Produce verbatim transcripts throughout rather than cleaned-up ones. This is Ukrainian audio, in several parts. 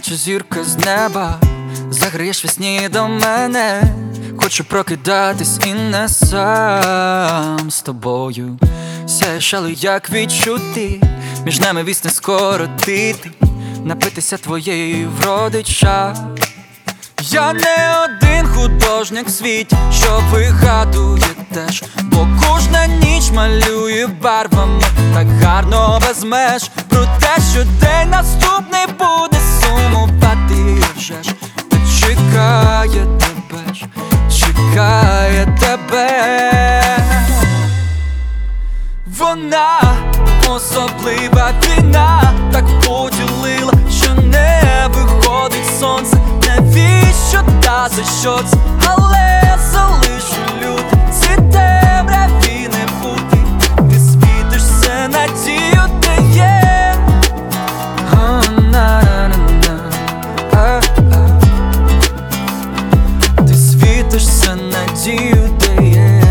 наче зірка з неба, заграєш весні до мене. Хочу прокидатись і не сам з тобою. Сяєш, але як відчути, між нами вісне скоротити, напитися твоєї вроди час. Я не один художник в світі, що вигадує теж, бо кожна ніч малює барвами так гарно без меж. Про те, що день наступний буде сумувати вже ж. Та чекає тебе ж, чекає тебе. Вона особлива війна, так поділила, що не виходить сонце. Навіщо та за що це? Але залишу люти, ці темряві не бути. Ти світишся, надію дає. Ти світишся, надію дає.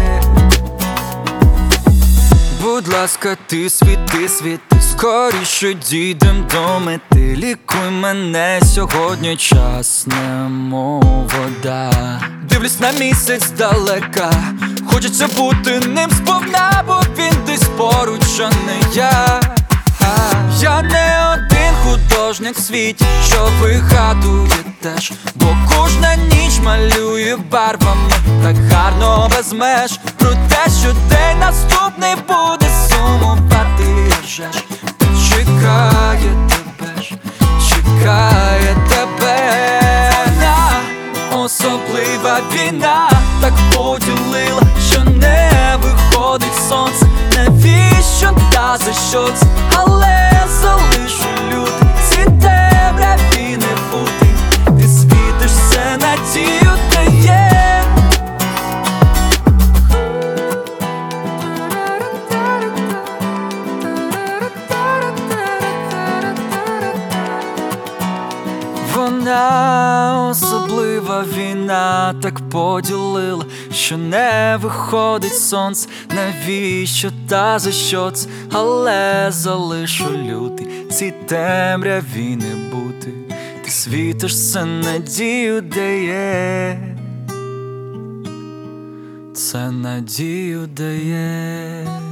Будь ласка, ти світи, світи, скоріше дійдем до мети. Лікуй мене сьогодні, час немов вода. Дивлюсь на місяць здалека, хочеться бути ним сповна, бо він десь поруч, а не я. Я не один художник в світі, що вигадує теж, бо кожна ніч малює барвами так гарно без меж. Про те, що день наступний буде сумувати вже ж. Чекає тебе ж, чекає тебе. Вона особлива війна, так поділила, що не виходить сонце. Навіщо та за що це? Але залишу люти, ці темряві не бути. Ти світишся, надію дає. Вона особлива війна, так поділила, що не виходить сонце. Навіщо та за що це? Але залишу люти, ці темряві не бути. Ти світишся, надію дає. Це надію дає.